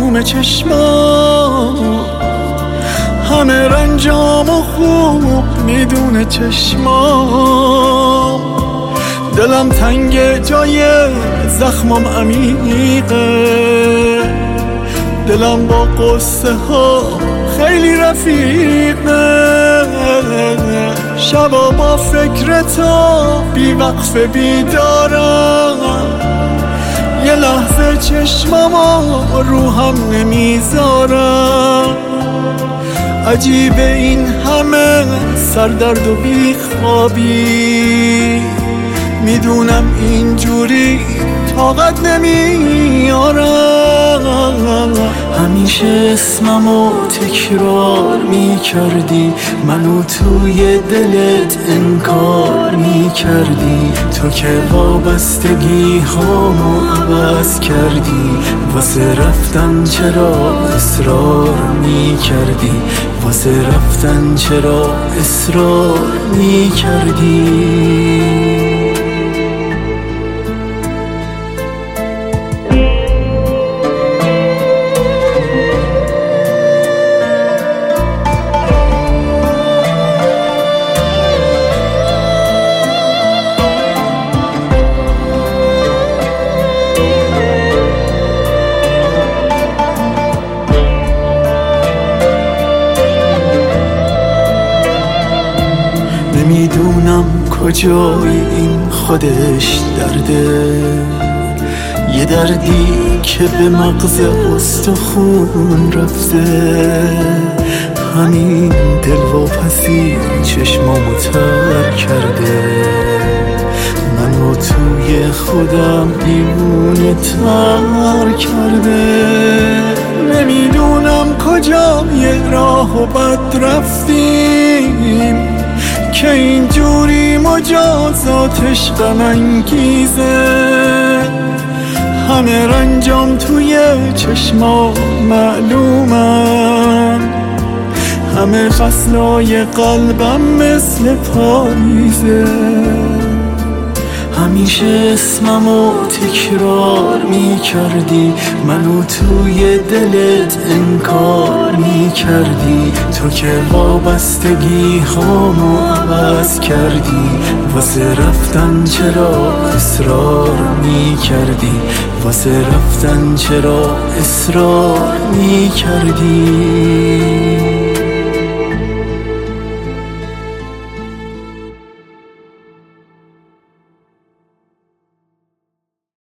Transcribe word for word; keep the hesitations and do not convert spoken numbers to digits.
معلوم چشمام، همه رنجام و خوب میدونه چشمام. دلم تنگ جای زخمم عمیقه، دلم با قصه ها خیلی رفیقه. شبا با فکرتا بی وقفه بیدارم، یه لحظه چشمما رو هم نمیذارم. عجیبه این همه سردرد و بیخوابی، میدونم اینجوری طاقت نمیارم. همیشه اسممو تکرار میکردی، منو توی دلت انکار میکردی. تو که وابستگی هامو عوض کردی، واسه رفتن چرا اصرار میکردی؟ واسه رفتن چرا اصرار میکردی؟ نمیدونم کجای این خودش درده، یه دردی که به مغز استخون رفته. همین دلواپسی چشمامو تر کرده، منو توی خودم دیوونه تر کرده. نمیدونم کجای راهو بد رفتیم که اینجوری مجازاتش غم انگیزه. همه رنجام توی چشما معلومن، همه فصلای قلبم مثل پاییزه. همیشه اسممو تکرار میکردی، منو توی دلت انکار میکردی. تو که وابستگی هامو عوض کردی، واسه رفتن چرا اصرار میکردی؟ واسه رفتن چرا اصرار میکردی؟